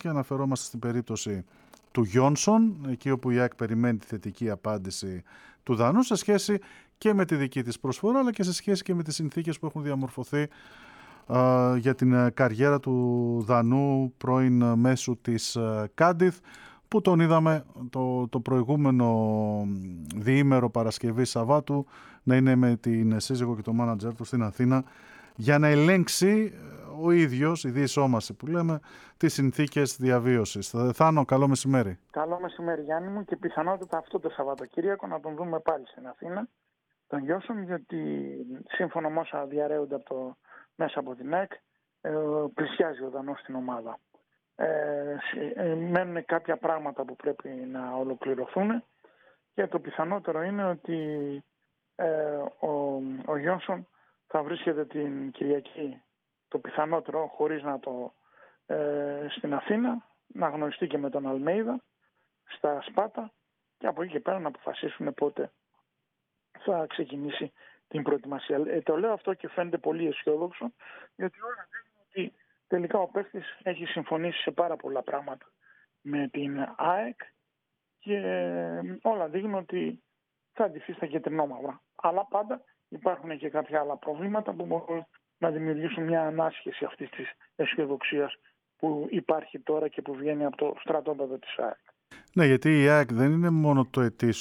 και αναφερόμαστε στην περίπτωση του Γιόνσον, εκεί όπου η ΑΕΚ περιμένει τη θετική απάντηση του Δανού σε σχέση και με τη δική της προσφορά, αλλά και σε σχέση και με τις συνθήκες που έχουν διαμορφωθεί για την καριέρα του Δανού πρώην μέσου της Κάντιθ, που τον είδαμε το προηγούμενο διήμερο Παρασκευή Σαββάτου να είναι με την σύζυγο και το μάνατζερ του στην Αθήνα για να ελέγξει ο ίδιος, η διεισόμαση που λέμε, τις συνθήκες διαβίωσης. Θάνο, καλό μεσημέρι. Καλό μεσημέρι, Γιάννη μου, και πιθανότητα αυτό το Σαββατοκύριακο να τον δούμε πάλι στην Αθήνα, τον Γιώσον, γιατί σύμφωνα με όσα διαρρέονται μέσα από την ΑΕΚ, πλησιάζει ο Δανός στην ομάδα. Μένουν κάποια πράγματα που πρέπει να ολοκληρωθούν και το πιθανότερο είναι ότι ο Γιόνσον θα βρίσκεται την Κυριακή, το πιθανότερο, χωρίς να στην Αθήνα, να γνωριστεί και με τον Αλμέιδα στα Σπάτα και από εκεί και πέρα να αποφασίσουν πότε θα ξεκινήσει την προετοιμασία. Το λέω αυτό και φαίνεται πολύ αισιόδοξο, γιατί όλα δείχνουν ότι τελικά ο παίκτης έχει συμφωνήσει σε πάρα πολλά πράγματα με την ΑΕΚ και όλα δείχνουν ότι θα αντιθεί στα κεντρινόμαυρα. Αλλά πάντα υπάρχουν και κάποια άλλα προβλήματα που μπορούν να δημιουργήσουν μια ανάσχεση αυτής της αισιοδοξίας που υπάρχει τώρα και που βγαίνει από το στρατόπεδο της ΑΕΚ. Ναι, γιατί η ΑΕΚ δεν είναι μόνο το